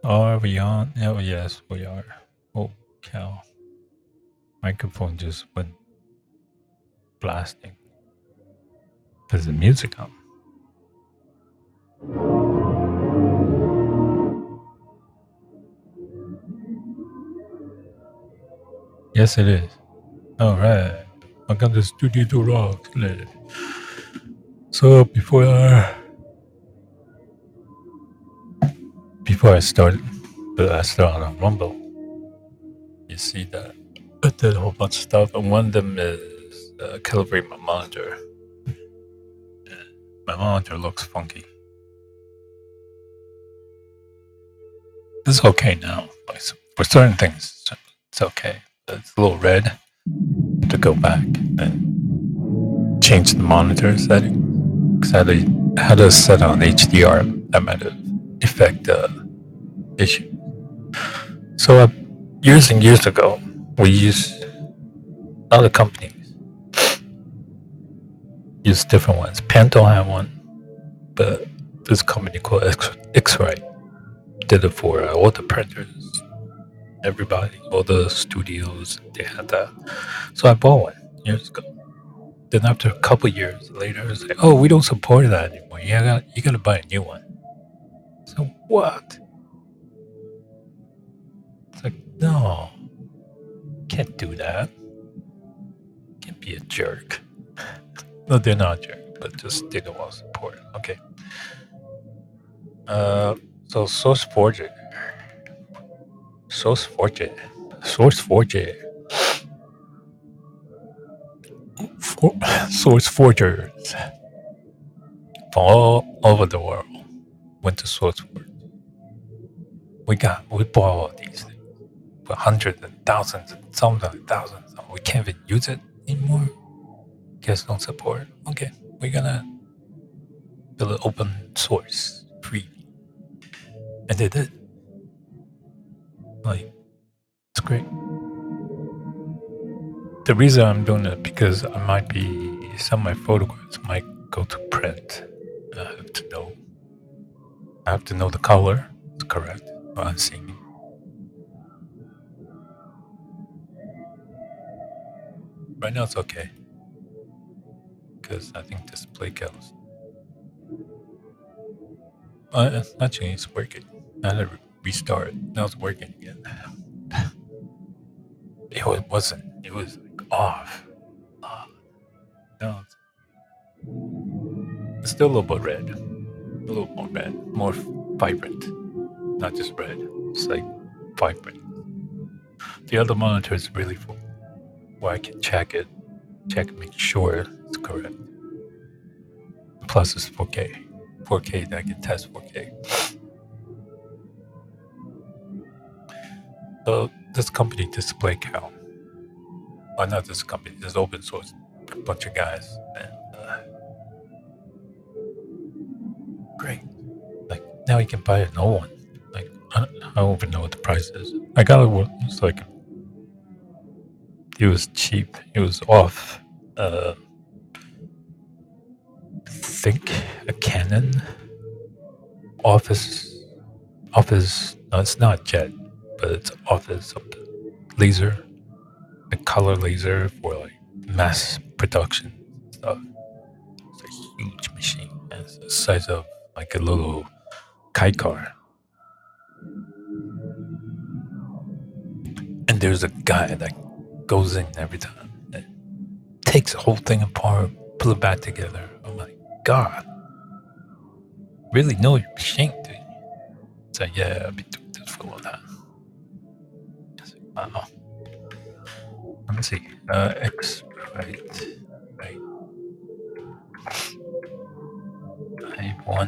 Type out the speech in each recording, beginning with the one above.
Are we on? Oh, yes, we are. Oh, cow. Microphone just went blasting. There's the music on. Yes, it is. All right. Welcome to Studio to Rock. So before I start on Rumble, you see that I did a whole bunch of stuff, and one of them is calibrate my monitor. My monitor looks funky. It's okay now. Like, for certain things, it's okay. It's a little red. To go back and change the monitor setting. Because I had to set on HDR. That might have affect the issue. So years and years ago, we used other companies used different ones. Pantone had one, but this company called X-Ray did it for all the printers. Everybody, all the studios, they had that. So I bought one years ago. Then after a couple years later, it's like, oh, we don't support that anymore. You gotta buy a new one. So what? It's like, no, can't do that. Can't be a jerk. No, they're not a jerk, but just they don't want to support it. Okay. So SourceForge, SourceForge, SourceForge, SourceForgers from all over the world went to SourceForge. We bought all these things for hundreds and thousands and sometimes thousands. We can't even use it anymore. Guess don't support it. Okay, we're gonna build an open source free, and they did. Like, it's great. The reason I'm doing it because I might be some of my photographs might go to print. I have to know. I have to know the color. It's correct. What I'm seeing. Right now it's okay because I think display counts. Actually, it's working. I had to restart. Now it's working again. It wasn't. It was like off. No, it's still a little bit red. A little more red. More vibrant. Not just red. It's like vibrant. The other monitor is really full, where I can check, make sure it's correct. Plus, it's 4K. 4K, that I can test 4K. So, this company, Display Cow, or not this company, this open source, a bunch of guys, and great. Like, now you can buy an old one. Like, I don't even know what the price is. I got it, it's like, it was cheap. It was off, think a Canon Office. No, it's not Jet, but it's Office something. Laser, a color laser for like mass production stuff. It's a huge machine. It's the size of like a little kite car. And there's a guy that goes in every time and takes the whole thing apart, pull it back together. Oh my god. Really know your machine, dude. It's like, yeah, I've been doing this for a long time. Wow. Let me see. X, right. I1.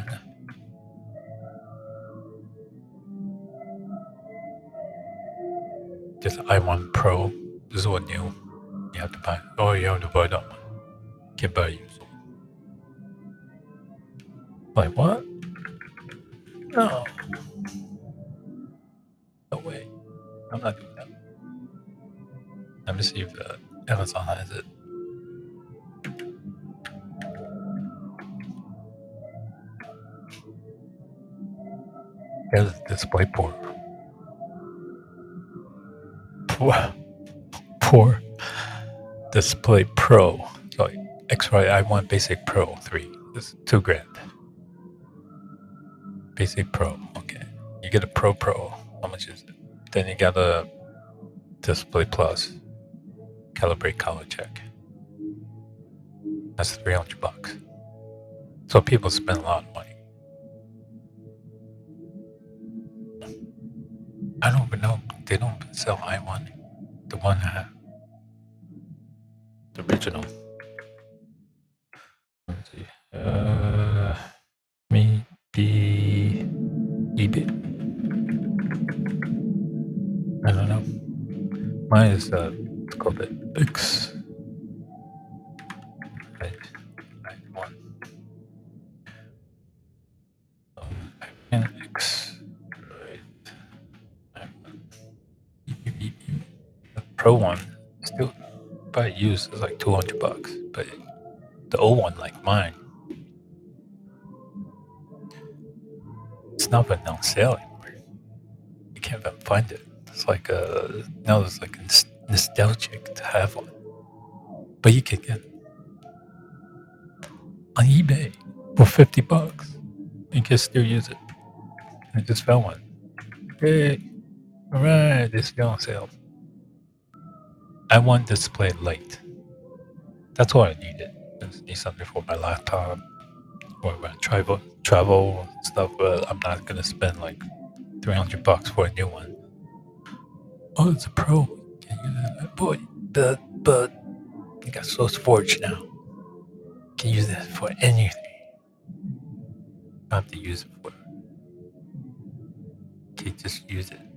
Just I1 Pro. This is what new. You have to buy. Oh, you have to buy that one. Can't buy used. Like what? No. No way. I'm not doing that. Let me see if Amazon has it. There's a display port. for Display Pro. So X-Rite i1 Basic Pro 3. It's $2,000. Basic Pro. Okay. You get a Pro. How much is it? Then you got a Display Plus. Calibrate color check. That's $300. So people spend a lot of money. I don't even know. They don't sell i1. The one I have. The original. Let's see. Maybe eBay. I don't know. Mine is it's called the X. One. X. The Pro one still probably used is like $200, but the old one, like mine, it's not been on sale anymore. You can't even find it. It's like now it's like nostalgic to have one, but you can get it on eBay for $50. You can still use it. I just found one. Hey, all right, it's still on sale. I want display light. That's what I needed. I just need something for my laptop or when I travel and stuff. But I'm not gonna spend like $300 for a new one. Oh, it's a Pro. Can use it, boy. But you got SourceForge now. Can use it for anything. I have to use it for. Can just use it.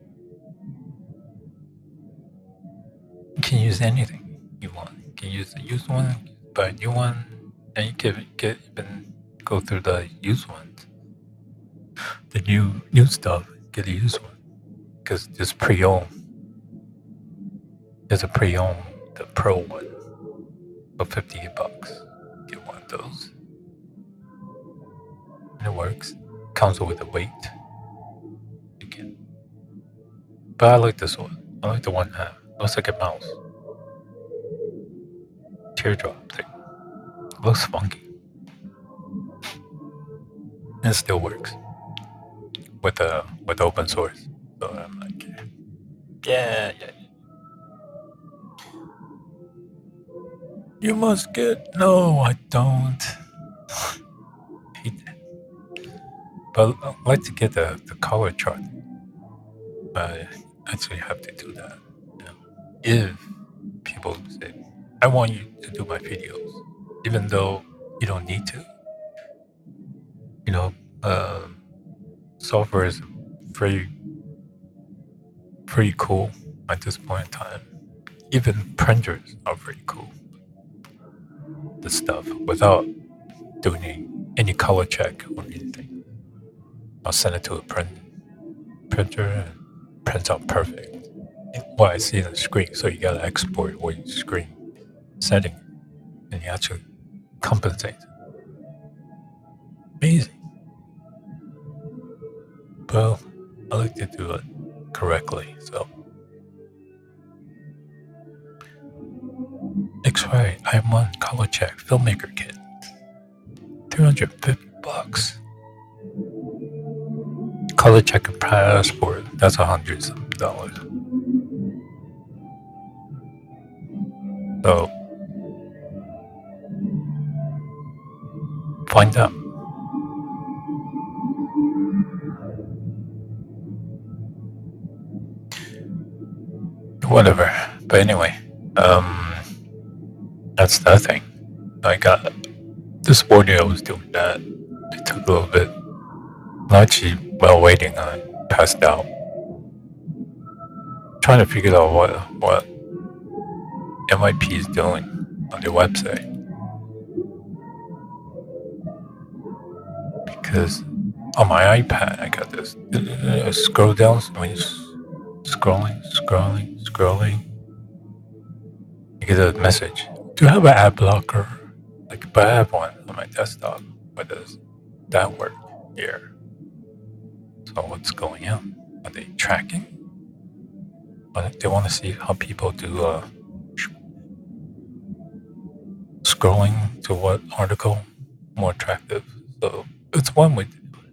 You can use anything you want. You can use the used one, buy a new one, and you can even go through the used ones. The new stuff, get a used one. Because there's pre-owned. There's a pre-owned, the Pro one, for $58. Get one of those. And it works. Comes with a weight. You can. But I like this one. I like the one that looks like a mouse. Teardrop thing. It looks funky. And it still works. With open source. So I'm like, yeah. You must get. No, I don't. Hate that. But I'd like to get the color chart. I actually have to do that. You know, if people say, I want you to do my videos, even though you don't need to. You know, software is pretty cool at this point in time. Even printers are pretty cool. The stuff without doing any color check or anything. I'll send it to a printer and prints out perfect. What I see on the screen, so you gotta export what your screen setting and you actually compensate. Amazing. Well, I like to do it correctly, so X-Rite i1 color check filmmaker kit. $350. Color check and passport, that's $100 something. So find out. Whatever. But anyway, that's that thing. I got this morning I was doing that. It took a little bit. Actually, while waiting, I passed out. Trying to figure out what MIP is doing on their website. Because on my iPad, I got this scroll down when you're scrolling. You get a message. Do you have an ad blocker? Like, but I have one on my desktop. But does that work here? So what's going on? Are they tracking? But they want to see how people do scrolling to what article more attractive. So it's one way to do it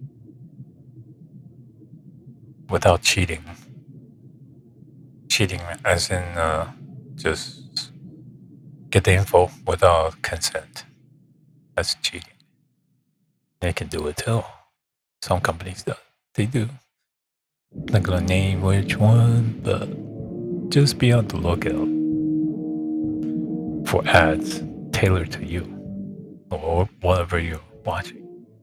without cheating. Cheating as in just get the info without consent. That's cheating. They can do it too. Some companies do. They do. Not gonna name which one, but just be on the lookout for ads tailored to you or whatever you're watching.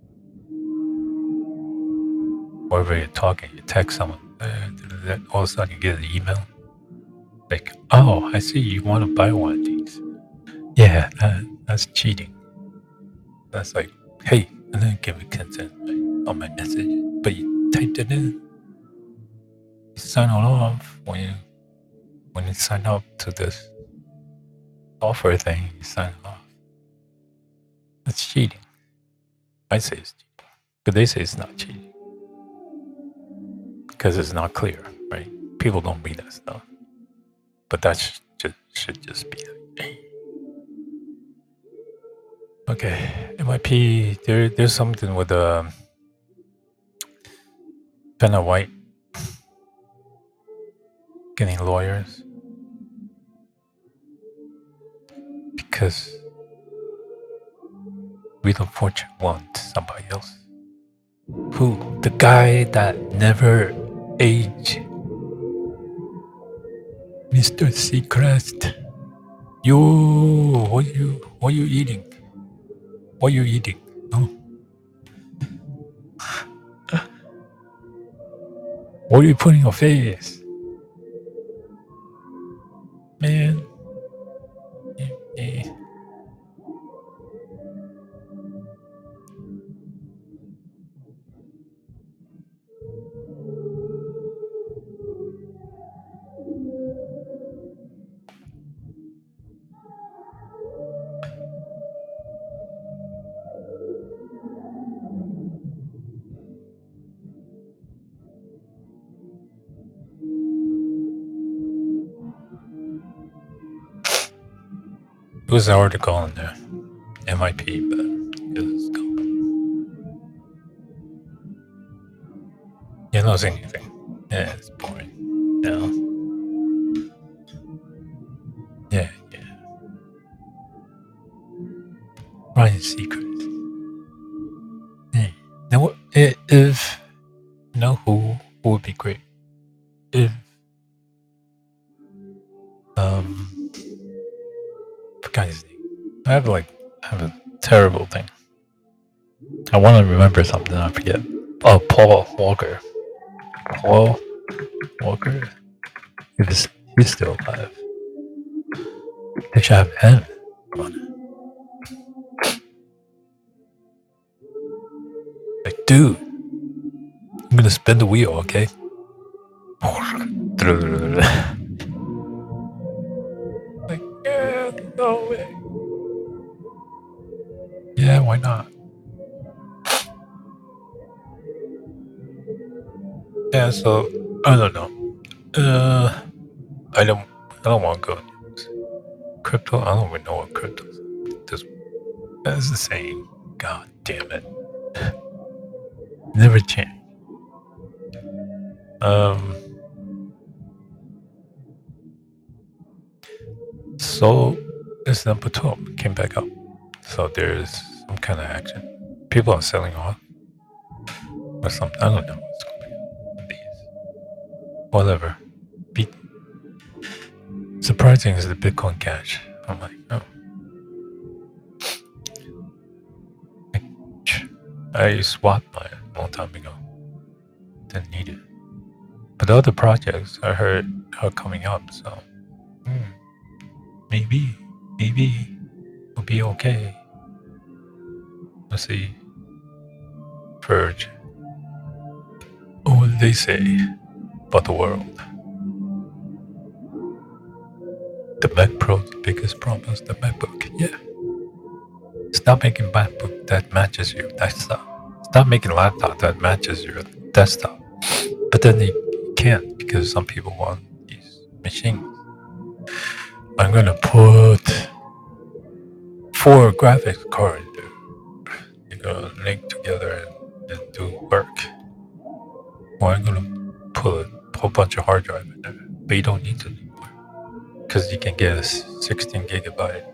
Wherever you're talking, you text someone, all of a sudden you get an email. Like, oh, I see you want to buy one of these. Yeah, that's cheating. That's like, hey, I didn't give a consent on my message, but you typed it in. You sign it off when you sign up to this software thing. You sign it off. That's cheating. I say it's cheating, but they say it's not cheating because it's not clear, right? People don't read that stuff, but that should just be like, okay. MIP. There's something with Vanna White getting lawyers because Wheel of Fortune wants somebody else. Who? The guy that never aged. Mr. Seacrest. Yo, what you eating? What you eating? No. What are you putting in your face? Man. It was an article on the MIP, but it was gone. You don't see anything. Yeah, it's boring. No. Yeah. Ryan Seacrest. Yeah. Now, if you know who would be great? If forgot his name. I have a terrible thing. I want to remember something, I forget. Oh, Paul Walker. Paul Walker. He's still alive. They should have him on it. Like, dude, I'm gonna spin the wheel, okay? Like, yeah, no way. Yeah, why not? Yeah, so I don't know. I don't want to go crypto. I don't even know what crypto is. That's the same. God damn it. Never change. So this number 12 came back up. So there's some kind of action. People are selling off or something. I don't know what's going on. These. Whatever. Surprising is the Bitcoin Cash. I'm like, oh. I swapped mine a long time ago. Didn't need it. But the other projects I heard are coming up, so maybe it'll be okay. Let's see. Verge. Oh, what do they say about the world? The Mac Pro's the biggest problem is the MacBook. Yeah. Stop making MacBook that matches your desktop. Stop making laptop that matches your desktop. But then you can't because some people want these machines. I'm gonna put 4 graphics cards there. You're gonna link together and do work. Or I'm gonna put a whole bunch of hard drive in there, but you don't need to anymore because you can get a 16 gigabyte,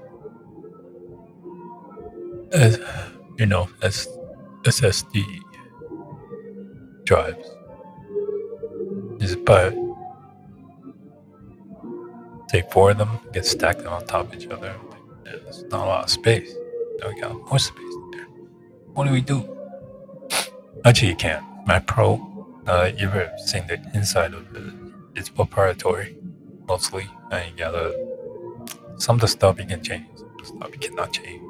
as SSD drives. Just buy, take 4 of them, get stacked them on top of each other. It's not a lot of space. Now we got more space in there. What do we do? Actually, you can't. Mac Pro, you've ever seen the inside of it? It's proprietary, mostly. And you gotta, some of the stuff you can change, some of the stuff you cannot change.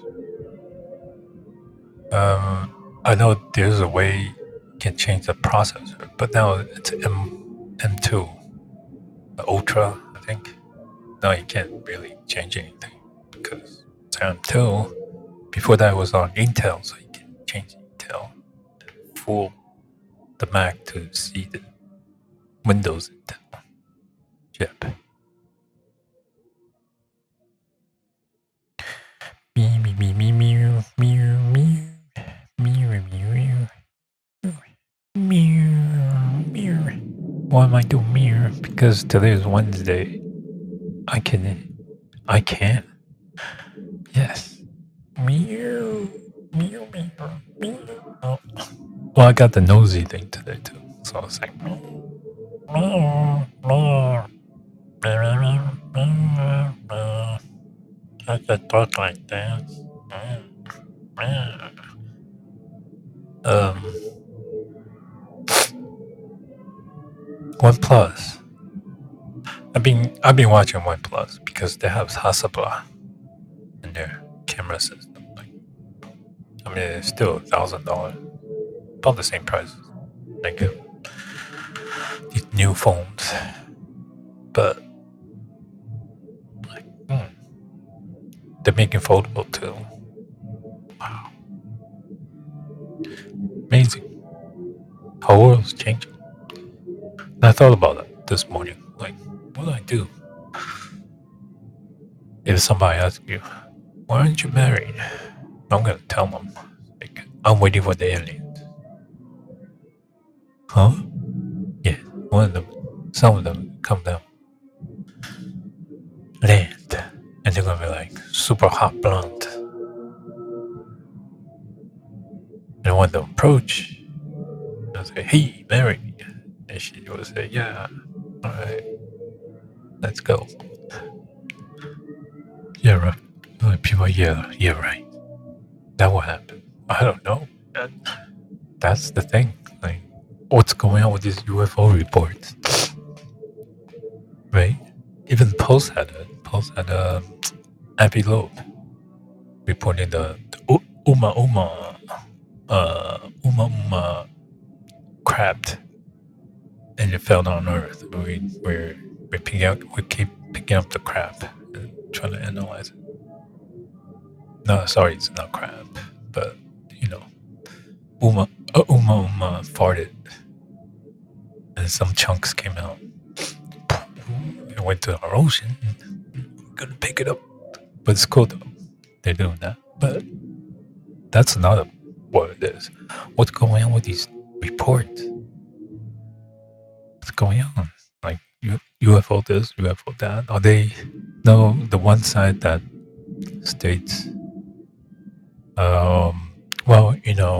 I know there's a way you can change the processor, but now it's M2, the Ultra, I think. Now you can't really change anything because it's M2. Before that, it was on Intel, so you can change Intel, fool the Mac to see the Windows Intel chip. Why am I doing mirror? Because today is Wednesday. I can. Yes. Meow. Oh. Well, I got the nosy thing today too, so I was like, I could talk like that. OnePlus. I've been watching OnePlus because they have Hasselblad in their camera system. I mean, it's still $1,000, about the same price. Like these new phones, but they're making foldable too. Wow, amazing! Whole world's changing. And I thought about it this morning. Like, what do I do if somebody asks you, "Why aren't you married?" I'm gonna tell them, like, I'm waiting for the aliens. Huh? Yeah, some of them come down, land, and they're gonna be like super hot blonde. And when they approach, they'll say, "Hey, marry me," and she will say, "Yeah, all right, let's go." Yeah, right. Like people, yeah, right. That will happen. I don't know. That's the thing. Like, what's going on with these UFO reports? Right? Even Pulse had it. Pulse had Abbey Loeb reporting the Uma crabbed, and it fell on Earth. We keep picking up the crab and trying to analyze it. No, sorry, it's not crab, but Uma farted, and some chunks came out. It went to our ocean. We're gonna pick it up, but it's cool though. They're doing that, but that's not what it is. What's going on with these reports? What's going on? Like UFO this, UFO that? Are they? No, the one side that states, well,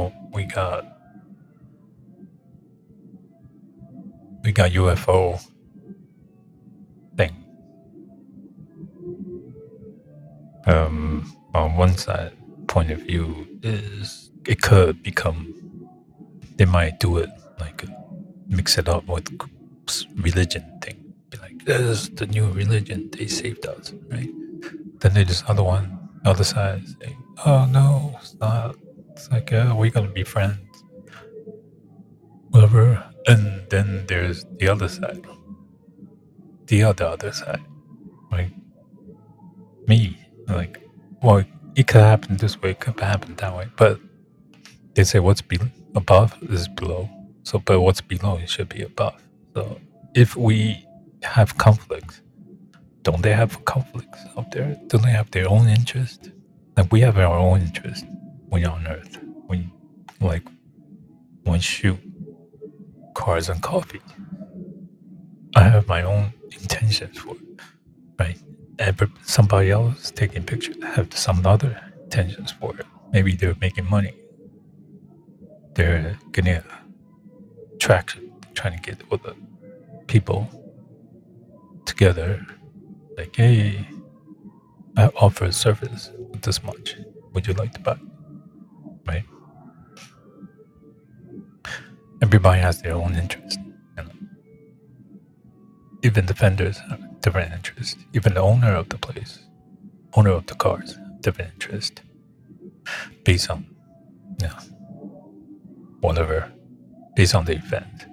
we got UFO thing. On one side point of view is it could become, they might do it like mix it up with religion thing. Be like, this is the new religion. They saved us, right? Then there's other side saying, oh no, it's not. It's like, we're gonna be friends, whatever. And then there's the other side, the other side, like me, like, well, it could happen this way, it could happen that way, but they say what's above is below. So, but what's below, it should be above. So, if we have conflicts. Don't they have conflicts out there? Don't they have their own interest? Like we have our own interest when you're on Earth. When like when shoot cars and coffee. I have my own intentions for it, right? Somebody else taking pictures have some other intentions for it. Maybe they're making money. They're getting traction, trying to get all the people together. Like, hey, I offer a service with this much. Would you like to buy? Right? Everybody has their own interest. You know? Even the vendors have different interests. Even the owner of the place, owner of the cars, different interest based on, you know, whatever, based on the event.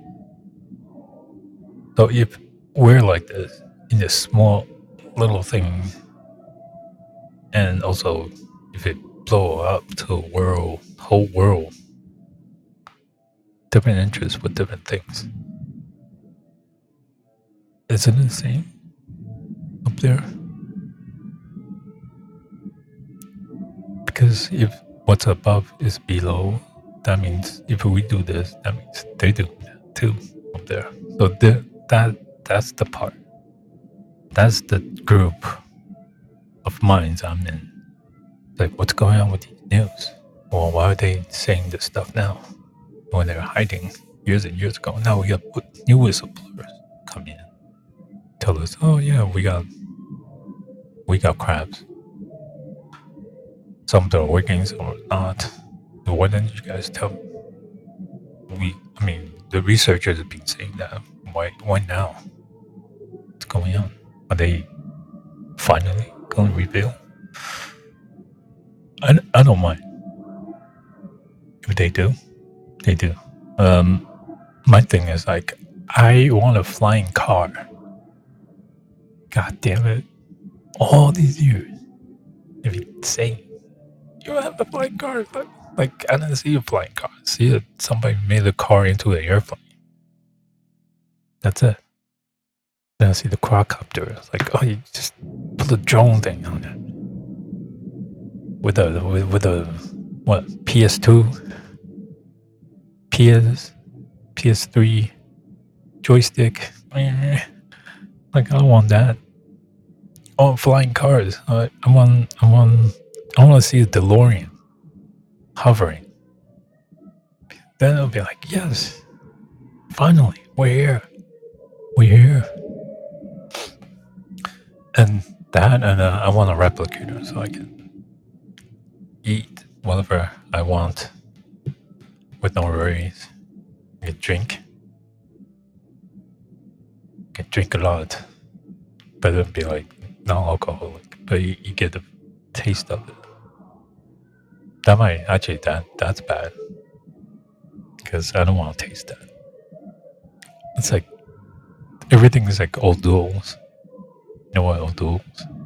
So if we're like this in this small little thing, and also if it blow up to a world, whole world, different interests with different things, isn't it the same up there? Because if what's above is below, that means if we do this, that means they do that too up there. So that's the part. That's the group of minds I'm in. Like, what's going on with the news? Well, why are they saying this stuff now when they're hiding years and years ago? Now we got new whistleblowers come in, tell us, oh yeah, we got crabs. Some that are working, some are not. Why didn't you guys tell me? I mean, the researchers have been saying that. Why now? What's going on? Are they finally going to reveal? I don't mind if they do. They do. My thing is like, I want a flying car. God damn it! All these years, if you say you have a flying car, but like I didn't see a flying car. I see it. Somebody made a car into an airplane. That's it. Then I see the quadcopter. It's like, oh, you just put a drone thing on it with a what PS2, PS3 joystick. Like I don't want that. Oh, flying cars. I want to see a DeLorean hovering. Then it'll be like, yes, finally, we're here. We're here. And that, and I want a replicator so I can eat whatever I want with no worries. I can drink. I can drink a lot. But it'll be like non-alcoholic. But you get the taste of it. That might actually that's bad. Because I don't want to taste that. It's like everything is like old duels. You know what old duels?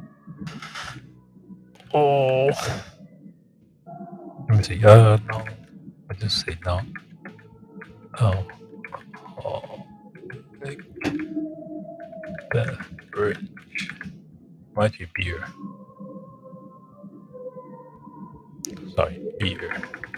Oh, let me see. No, I just say no. Oh, like beverage. Might be beer. Sorry, beer.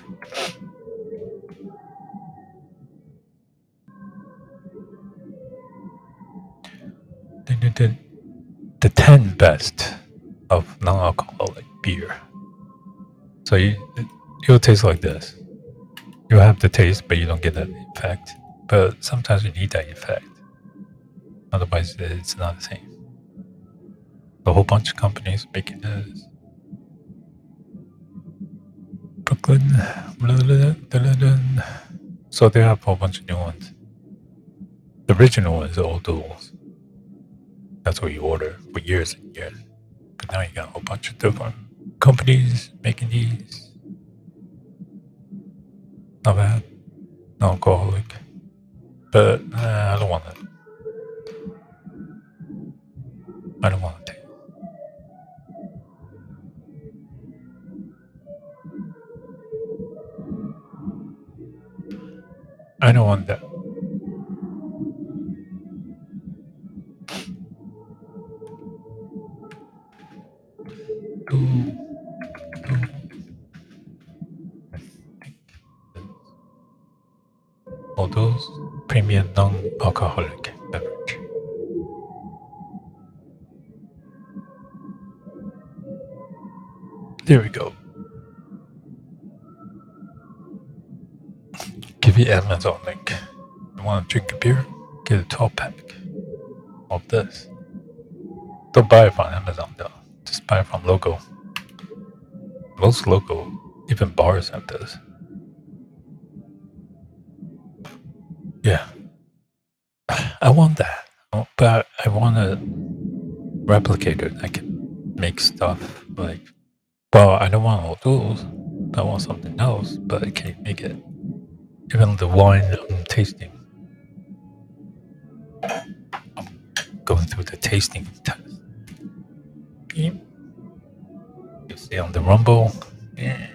The 10 best of non-alcoholic beer. So it'll taste like this. You have the taste, but you don't get that effect. But sometimes you need that effect. Otherwise, it's not the same. A whole bunch of companies making this. Brooklyn. So they have a whole bunch of new ones. The original one is Old Duels. That's what you order for years and years. But now you got a whole bunch of different companies making these. Not bad. No alcoholic. But I don't want it. I don't want it. I don't want that. All those premium non-alcoholic beverage. There we go. Give you Amazon link. You want to drink a beer? Get a 12-pack of this. Don't buy it from Amazon though. Just buy it from local. Most local, even bars have this. Yeah. I want that. But I want a replicator that can make stuff like. Well, I don't want all those. I want something else, but I can't make it. Even the wine I'm tasting. I'm going through the tasting test. You see on the rumble. Yeah.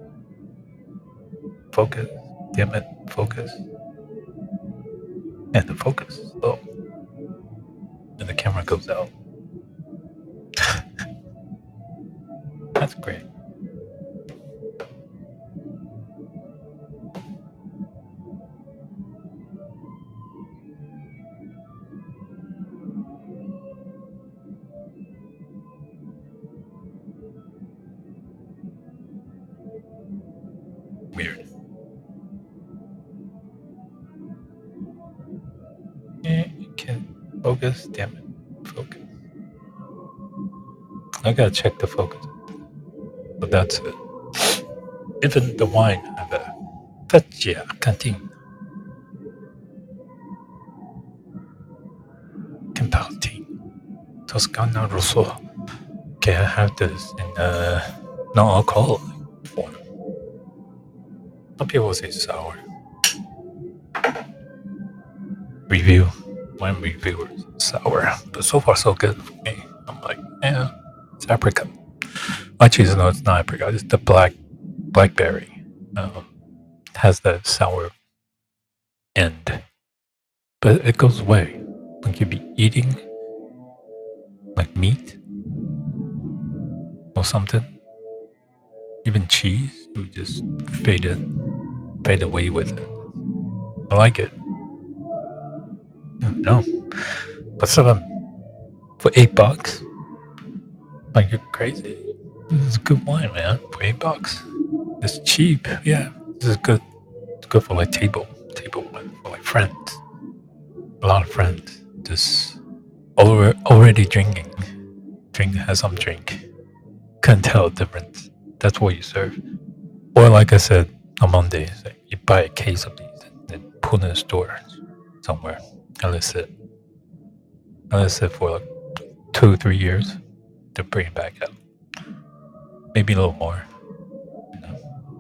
Focus. Damn it. Focus. And the focus is low. And the camera goes out. That's great. Weird. Yeah, you can focus. Damn it. Focus. I gotta check the focus. But that's it. Even the wine have a Vecchia Cantina. Campaltine. Toscana Rosso. Okay, I have this in non-alcoholic form. Some people say sour. Review. Wine reviewers. Sour. But so far so good for me. I'm like, yeah, it's apricot. Actually, no, it's not apricot. It's the blackberry. It has that sour end. But it goes away. Like you be eating like meat or something. Even cheese, you just fade away with it. I like it. No. But some for $8, like you're crazy. This is good wine, man. For $8, it's cheap. Yeah, this is good. It's good for like table wine for like friends. A lot of friends just already drinking. Has some drink. Can't tell the difference. That's what you serve. Or like I said on Monday, you buy a case of these and put in a store somewhere and let it sit for like 2-3 years to bring it back out. Maybe a little more. You know.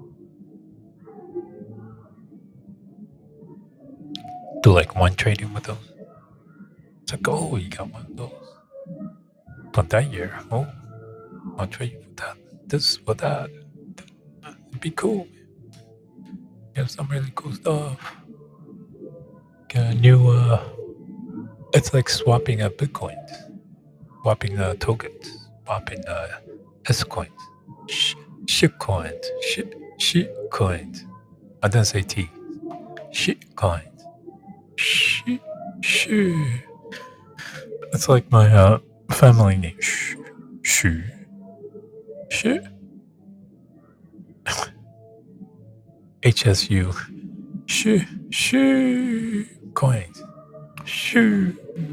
Do like wine trading with those. It's like, oh, you got one of those. But that year, oh, I'll trade you for that. This for that. It'd be cool. You have some really cool stuff. Get a new, it's like swapping Bitcoins, swapping tokens, swapping S coins, shit coins, shit coins. I didn't say T. Shit coins. Shit. It's like my family name. Shit. HSU. Shit. Coins. Shit.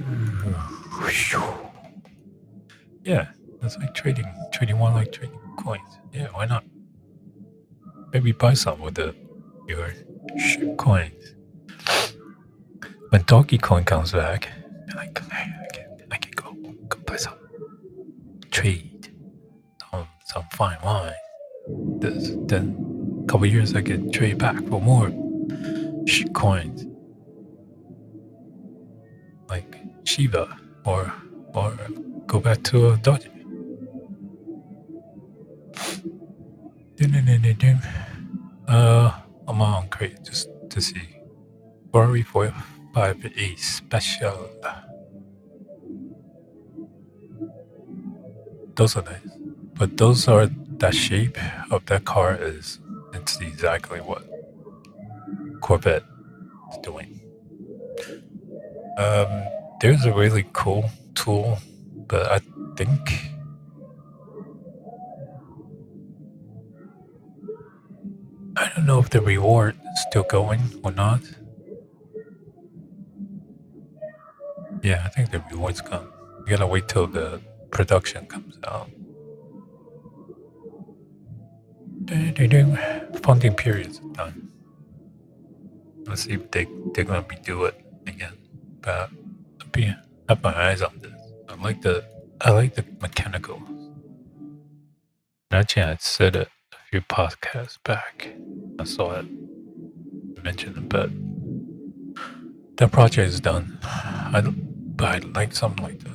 Yeah, that's like trading one like trading coins. Yeah, why not? Maybe buy some with your shit coins. When Donkey Kong comes back, you're like, hey, I can go buy some. Trade some fine wine. Then a couple years I can trade back for more shit coins. Like Shiba or go back to a Doge. I'm on crate just to see. Worry for 5A special. Those are nice. But those are that shape of that car is it's exactly what Corvette is doing. There's a really cool tool, but I think I don't know if the reward is still going or not. Yeah, I think the reward's gone. You gotta wait till the production comes out. Funding period's done. Let's see if they're gonna redo it again. But I'll have my eyes on this. I like the mechanical. Actually, I said it a few podcasts back. I saw it mentioned, but that project is done. But I like something like this.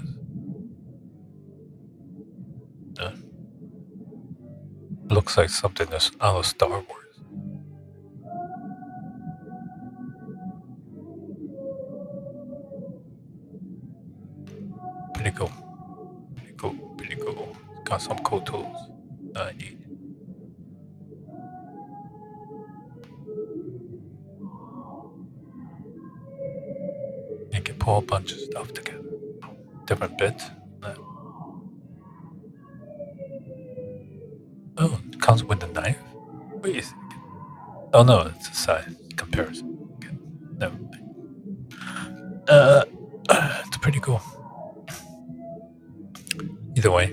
Looks like something that's out of Star Wars. Pretty cool. Pretty cool. Got some cool tools that I need. You can pull a bunch of stuff together. Different bits. Oh, it comes with a knife? Wait a second. Oh no, it's a size comparison. Okay. Never mind. It's pretty cool. Either way.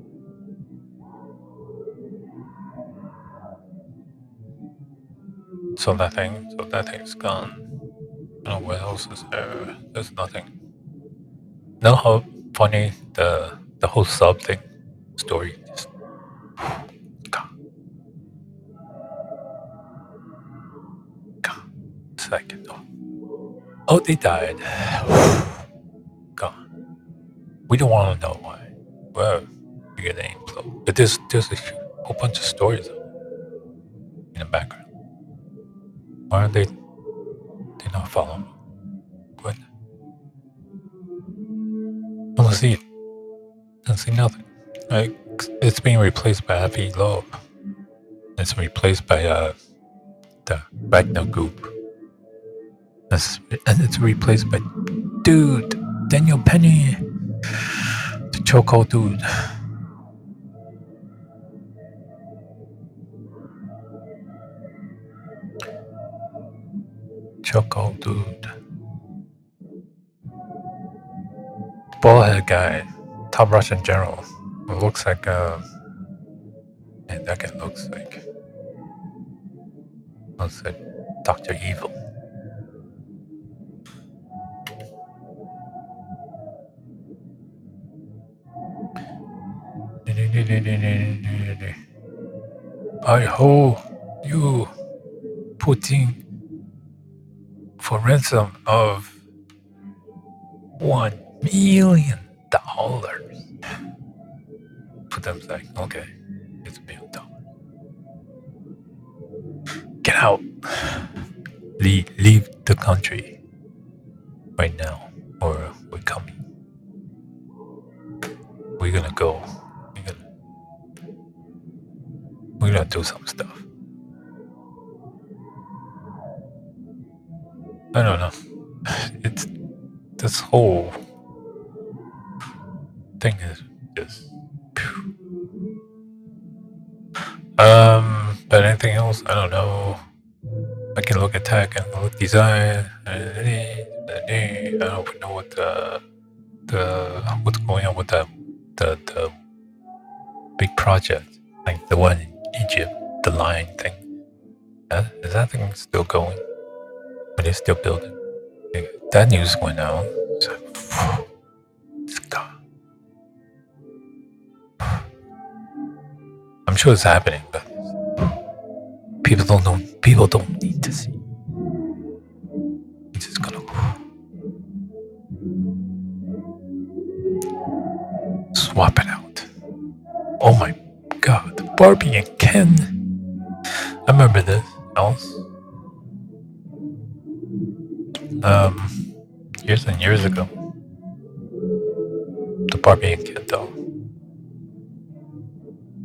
So that thing's gone. Oh, what else is there? There's nothing. Know how funny the whole sub thing story is? Second. Oh, they died. Gone. We don't want to know why. Well, we get an inflow. But there's a whole bunch of stories in the background. Why are they not following? What? I don't see it. I don't see nothing. Like, it's being replaced by Happy Love. It's replaced by the Ragnar Goop. And it's replaced by dude Daniel Penny, the Choco dude. Choco dude. Ballhead guy, top Russian general. It looks like that guy looks like Dr. Evil. I hold you Putin for ransom of $1 million. Putin's like, okay, it's $1 million. Get out. Leave the country right now, or we're coming. We're gonna go. We're gonna do some stuff. I don't know. It's this whole thing is just. But anything else? I don't know. I can look at tech and look design. I don't know what what's going on with the big project, like the one in Egypt, the line thing. Is that thing still going? Are they still building? That news went out. It's gone. I'm sure it's happening, but people don't know. People don't need to see. It's just gonna swap it out. Oh my god, Barbie and Ken. I remember this else. Years and years ago. The Barbie and Ken doll.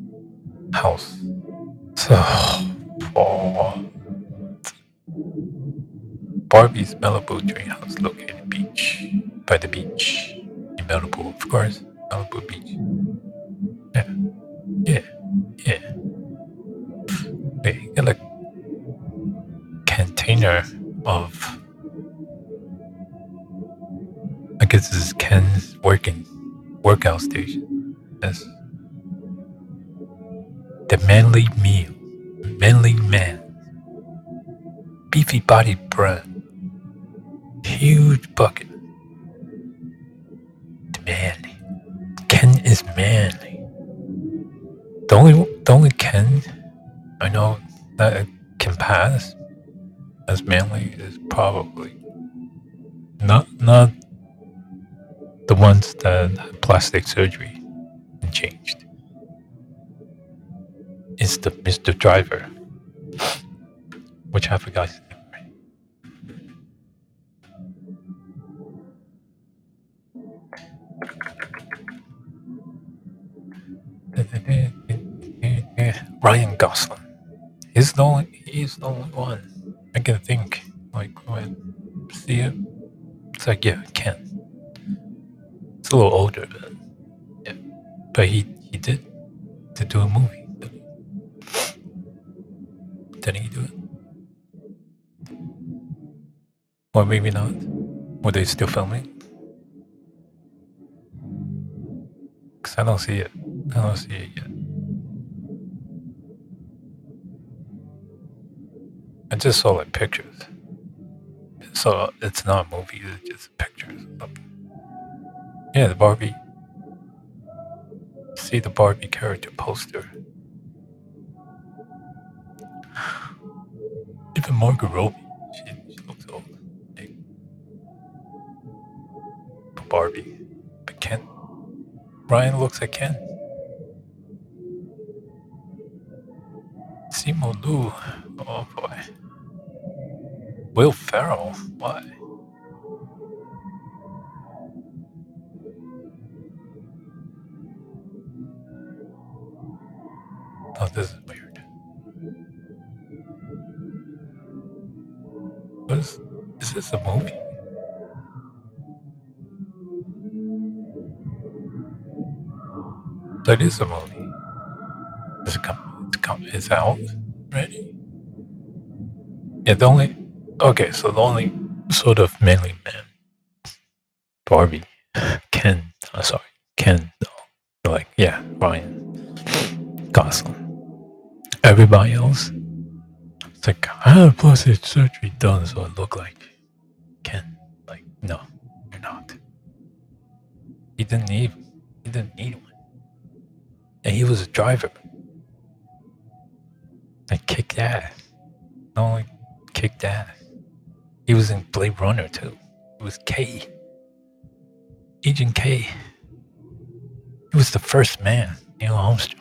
house. So, oh, Barbie's Malibu dream house located by the beach in Malibu, of course. Malibu Beach. Yeah. They got a container of. I guess this is Ken's workout station. Yes. The manly meal. Manly man. Beefy body brand. Huge bucket. Manly. Ken is manly. The only Ken I know that can pass as manly is probably not the ones that had plastic surgery and changed. It's the Mr. Driver, which I forgot his name. Ryan Gosling. He's the only one I can think. Like when see it, it's like yeah, Ken. It's a little older, but yeah. But he did to do a movie. Didn't he do it? Or maybe not. Were they still filming? Because I don't see it. I don't see it yet. I just saw like pictures. So it's not a movie, it's just pictures. Yeah, the Barbie. See the Barbie character poster. Even Margot Robbie, she looks old. Hey. Barbie. But Ken. Ryan looks like Ken. Simu Liu. Oh boy. Will Ferrell. Why? Oh, this is weird. What is this a movie? That is a movie. It's out already? Yeah, the only sort of manly man. Barbie. Ken. Sorry. Ken. Like, yeah, Ryan Gosling. Everybody else, it's like, I had plastic surgery done so I look like Ken. Like, no, you're not. He didn't need one. And he was a driver. And kicked ass. Not only kicked ass. He was in Blade Runner too. It was K. Agent K. He was the first man, Neil Armstrong.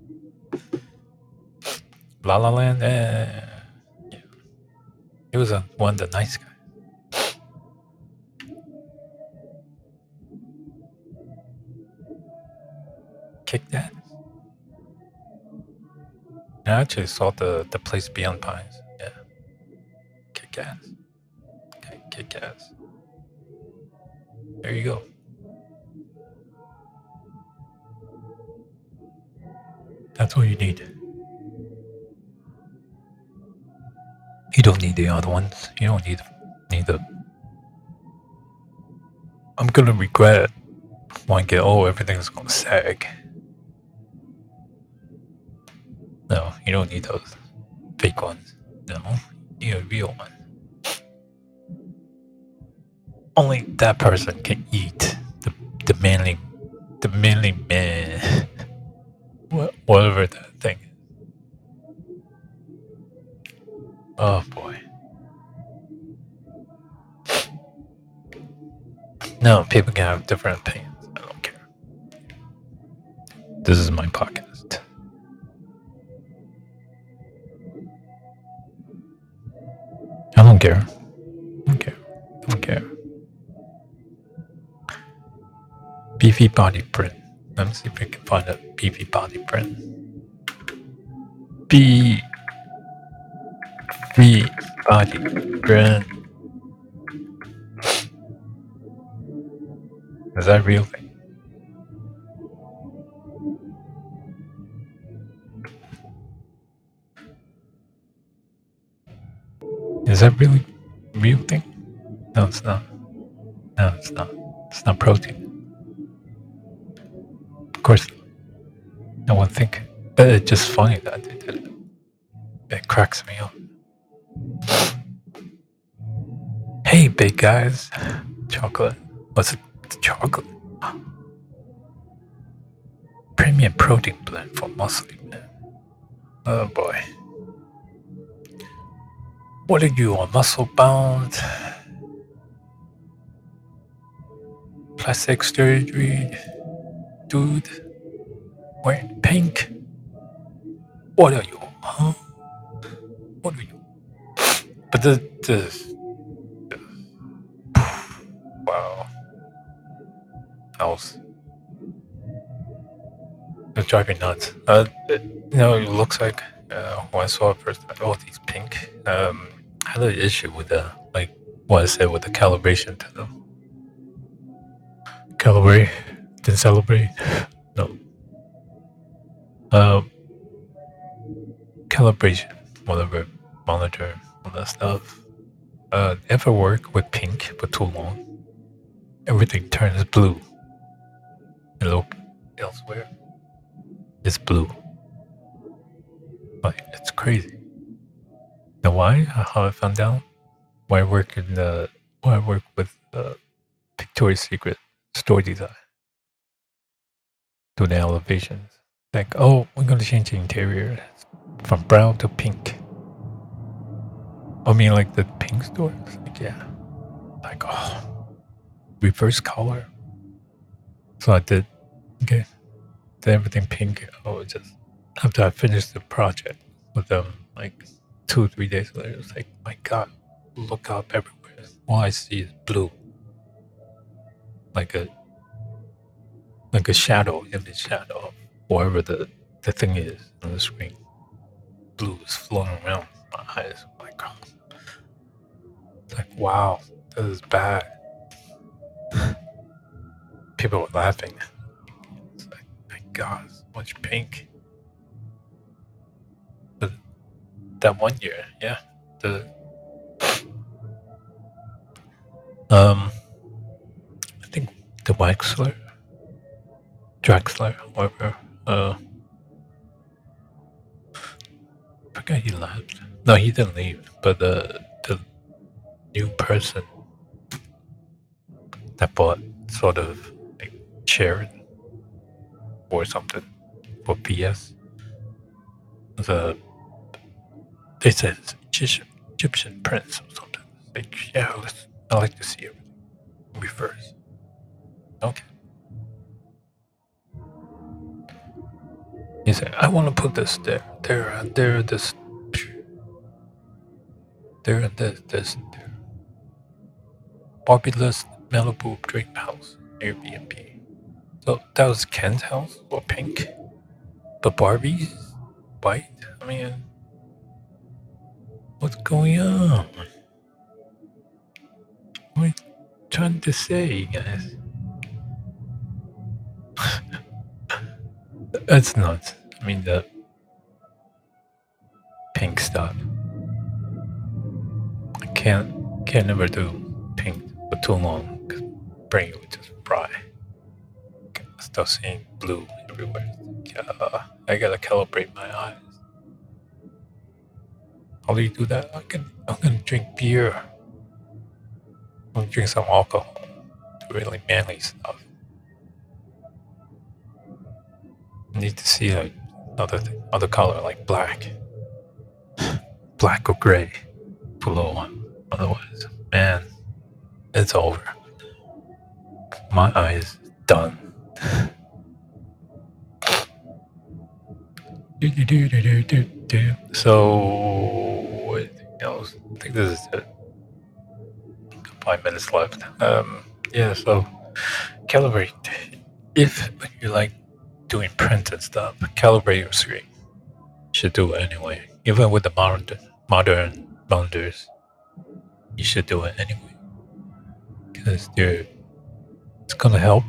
La La Land, yeah. He was one of the nice guys. Kicked ass. I actually saw the place Beyond Pines. Yeah. Kick ass. Okay, kick ass. There you go. That's what you need. You don't need the other ones. You don't need the. I'm gonna regret it when I get old. Everything's gonna sag. No, you don't need those fake ones. No, you need a real one. Only that person can eat the manly man. Whatever that thing is. Oh boy. No, people can have different opinions. I don't care. This is my podcast. I don't care. Don't care. Beefy body print. Let me see if we can find a beefy body print. Be free body brand. Is that real thing? Is that really real thing? No, it's not. No, it's not. It's not protein. Of course, no one think. But it's just funny that they did it. It cracks me up. Hey, big guys. Chocolate. What's it? It's chocolate. Premium protein blend for muscly men. Oh boy. What are you, a muscle bound? Plastic surgery dude wearing pink? What are you, huh? What are you? But wow. Else. It's driving nuts. It looks like when I saw it first, all these pink. I had an issue with what I said with the calibration to them. Calibrate, didn't celebrate. No. Calibration, whatever, monitor, all that stuff. Ever work with pink for too long? Everything turns blue. You look elsewhere, it's blue. Like, it's crazy. Know why? How I found out? When I work with Victoria's Secret store design, do the elevations. Like, oh, we're gonna change the interior from brown to pink. I mean, like the pink store. It's like, yeah, like, oh, reverse color. So I did. Okay, did everything pink. Oh, just after I finished the project with them, like 2 or 3 days later, it's like, my God, look up everywhere. All I see is blue, like a shadow in the shadow of wherever the thing is on the screen. Blue is flowing around my eyes. Oh my God. It's like, wow, this is bad. People were laughing. It's like, my God, so much pink. But that one year, yeah, I think the Drexler, whatever. I forgot he left. No, he didn't leave. But the new person that bought sort of like shared or something for PS. They said it's Egyptian prince or something. Like, yeah, I like to see it reverse. Okay. He said, I want to put this there, this, there, and this, and there. Barbie-less Malibu Dream House, Airbnb. So that was Ken's house, or pink. But Barbie's white? I mean, what's going on? What are you trying to say, guys? That's nuts. I mean, the pink stuff. I can't never do pink for too long because brain would just fry. I start seeing blue everywhere. Yeah, I gotta calibrate my eyes. How do you do that? I'm gonna drink beer. I'm gonna drink some alcohol. Really manly stuff. I need to see like other color like black. Black or gray. Below. Otherwise, man, it's over. My eyes done. So, anything else? I think this is it. 5 minutes left. Yeah, so calibrate. If you like doing print and stuff, calibrate your screen. should do it anyway. Even with the modern monitors, you should do it anyway because it's gonna help.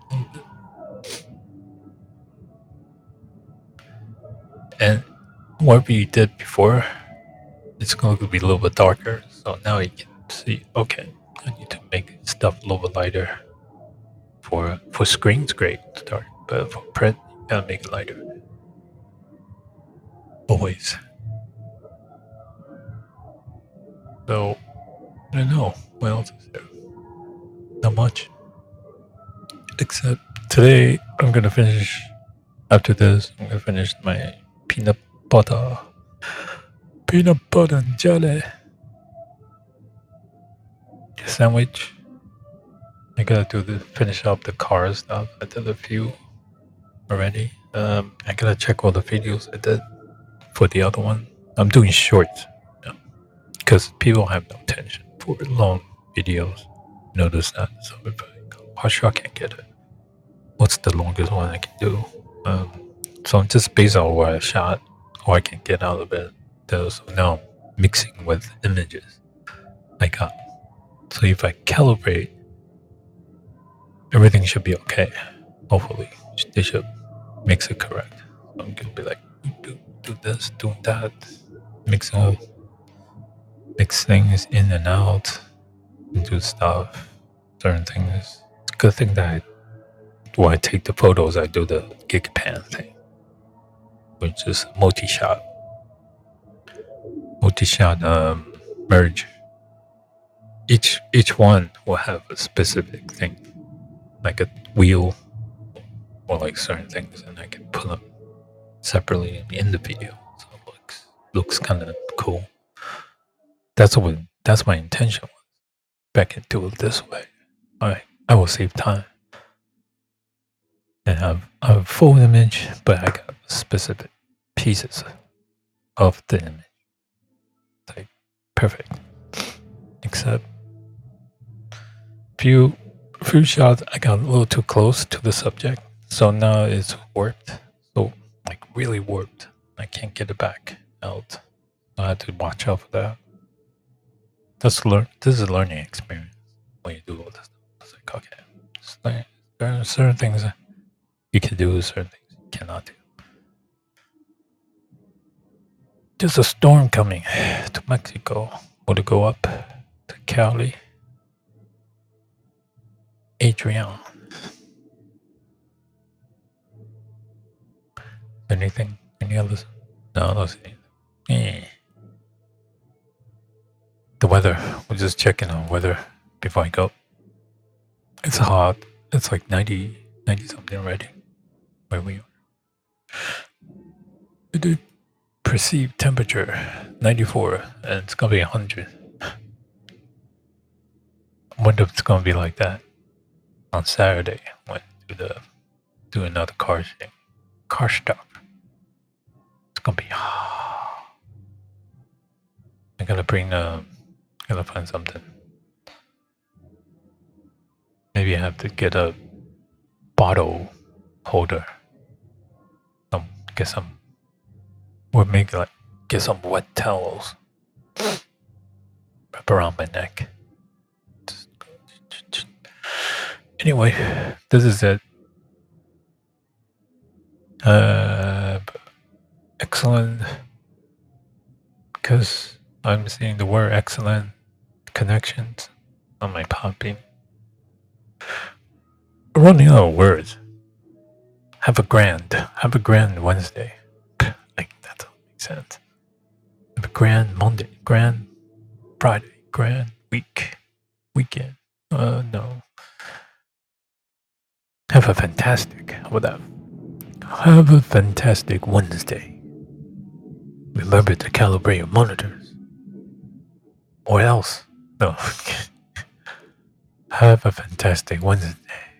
And what we did before, it's going to be a little bit darker. So now you can see. Okay, I need to make stuff a little bit lighter. For screens, great, it's dark, but for print, you gotta make it lighter. Always. So I don't know what else is there. Not much. Except today, I'm gonna finish. After this, I'm gonna finish my peanut butter and jelly sandwich. I gotta finish up the car stuff. I did a few already. I gotta check all the videos I did for the other one. I'm doing shorts because people have no attention for long videos. Notice that. So if I can't get it. What's the longest one I can do? So I'm just based on what I shot, or I can get out of it. So now I'm mixing with images I got. So if I calibrate, everything should be okay. Hopefully, they should mix it correct. So I'm gonna be like, do this, do that, mix things in and out, and do stuff, certain things. It's a good thing that when I take the photos, I do the GigaPan thing, which is multi-shot merge. Each one will have a specific thing, like a wheel or like certain things, and I can put them separately in the video, so it looks kind of cool. That's my intention was. If I can do it this way, I will save time and have a full image, but I got specific pieces of the image. Like perfect. Except few shots I got a little too close to the subject, so now it's warped. So like really warped. I can't get it back out. I had to watch out for that. This is a learning experience when you do all this stuff. It's like, okay, there are certain things you can do, certain things you cannot do. There's a storm coming to Mexico. Will it go up to Cali? Adrian. Anything? Any others? No, I don't see anything. The weather. We're just checking on weather before I go. It's hot. It's like 90 something already where we are. The perceived temperature 94 and it's gonna be 100. I wonder if it's gonna be like that on Saturday when do another car stop. It's gonna be I'm gonna gotta find something. Maybe I have to get a bottle holder. Get some wet towels. Wrap around my neck. Anyway, this is it. Excellent. Because I'm seeing the word excellent connections on my popping. I'm running out of words. Have a grand Wednesday. Like, that doesn't make sense. Have a grand Monday, grand Friday, grand weekend. No. Have a fantastic Wednesday. Remember to calibrate your monitors. Or else. No. Have a fantastic Wednesday.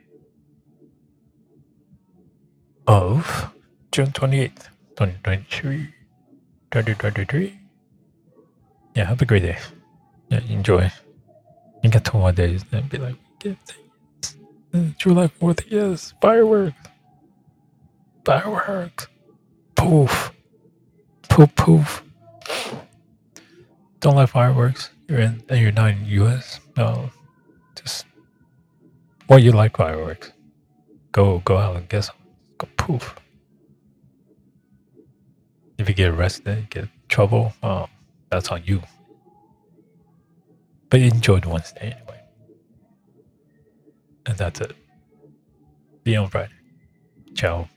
Of June 28th, 2023. Yeah, have a great day. Yeah, enjoy. You got 2 more days, then be like, July 4th, yes, fireworks. Poof. Poof poof. Don't like fireworks. You're not in the U.S. No, just or you like fireworks. Go out and get some. Go poof. If you get arrested, get in trouble, that's on you. But enjoy the Wednesday anyway. And that's it. See you on Friday. Ciao.